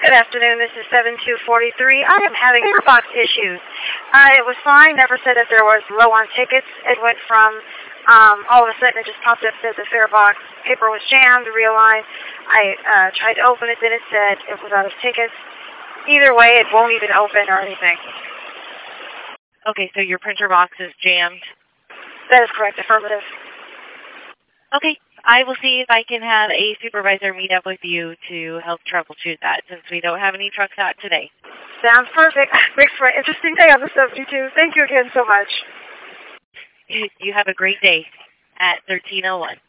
Good afternoon, this is 7243. I am having box issues. It was fine, never said that there was low on tickets. It went from, all of a sudden it just popped up, said the fare box paper was jammed, realigned. I tried to open it, then it said it was out of tickets. Either way, it won't even open or anything. Okay, so your printer box is jammed? That is correct, affirmative. Okay, I will see if I can have a supervisor meet up with you to help troubleshoot that, since we don't have any trucks out today. Sounds perfect. Makes for an interesting day on the 72. Thank you again so much. You have a great day at 1301.